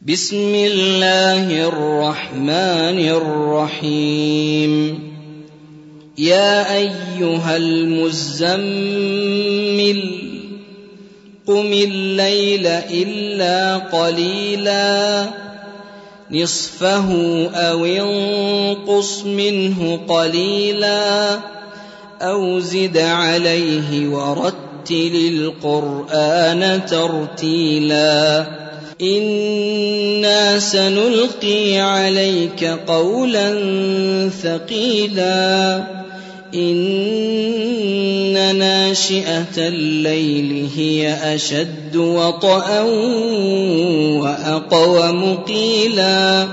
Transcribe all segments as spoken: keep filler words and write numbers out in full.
بسم الله الرحمن الرحيم يا أيها المزمل قم الليل إلا قليلا نصفه أو انقص منه قليلا أو زد عليه ورتل القرآن ترتيلا إنا سنلقي عليك قولا ثقيلا إن ناشئة الليل هي أشد وطئا وأقوم قيلا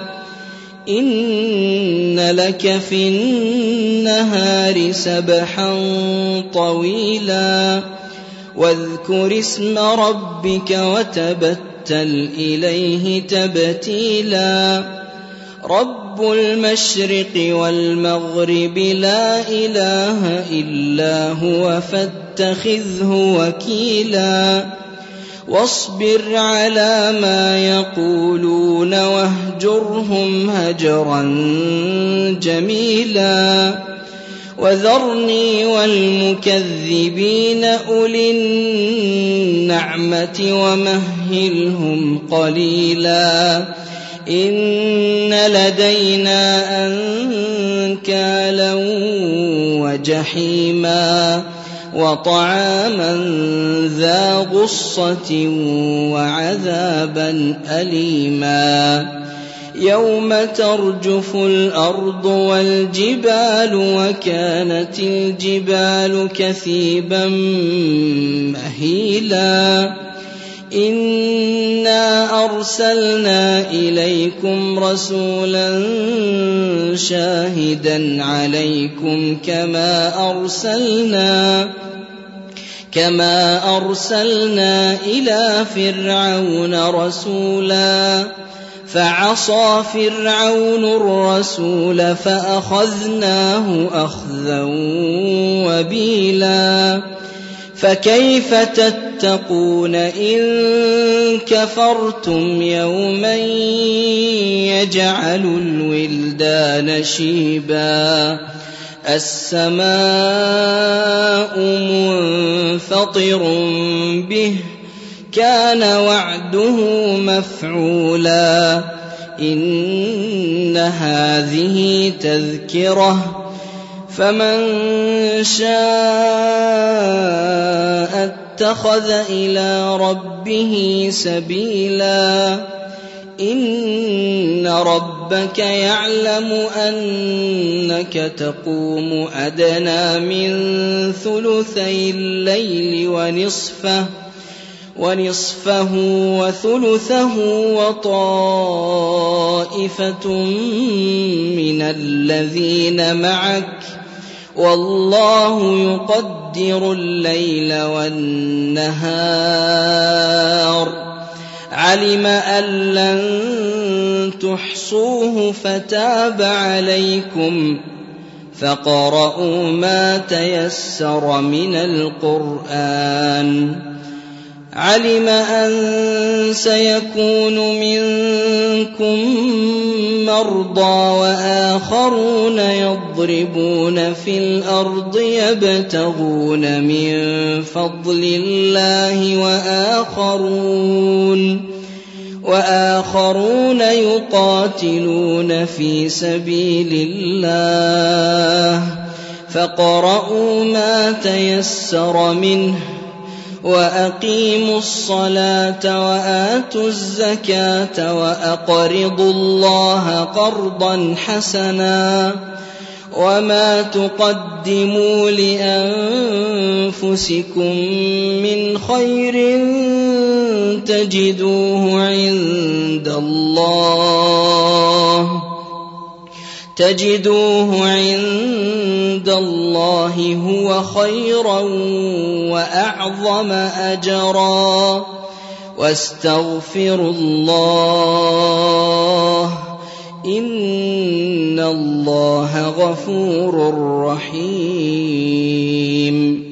إن لك في النهار سبحا طويلا واذكر اسم ربك وتبتل إليه تبتيلا رب المشرق والمغرب لا إله إلا هو فاتخذه وكيلا واصبر على ما يقولون واهجرهم هجرا جميلا وذرني والمكذبين أولي النعمة ومهلهم قليلا إن لدينا أنكالا وجحيما وطعاما ذا غصة وعذابا أليما يوم ترجف الأرض والجبال وكانت الجبال كثيبا مهيلا إنا أرسلنا إليكم رسولا شاهدا عليكم كما أرسلنا كما أرسلنا إلى فرعون رسولا فعصى فرعون الرسول فأخذناه أخذا وبيلا فكيف تتقون إن كفرتم يوما يجعل الولدان شيبا السماء منفطر به كان وعده مفعولا إن هذه تذكرة فمن شاء اتخذ إلى ربه سبيلا إن ربك يعلم أنك تقوم أدنى من ثلثي الليل ونصفه ونصفه وثلثه وطائفة من الذين معك والله يقدر الليل والنهار علم أن لن تحصوه فتاب عليكم فاقرؤوا ما تيسر من القرآن علم أن سيكون منكم مرضى وآخرون يضربون في الأرض يبتغون من فضل الله وآخرون وآخرون يقاتلون في سبيل الله فاقرؤوا ما تيسر منه وأقيموا الصلاة وآتوا الزكاة وأقرضوا الله قرضا حسنا وما تقدموا لأنفسكم من خير تجدوه عند الله تجدوه عند الله هو خيرا وأعظم أجرا واستغفروا الله إن الله غفور رحيم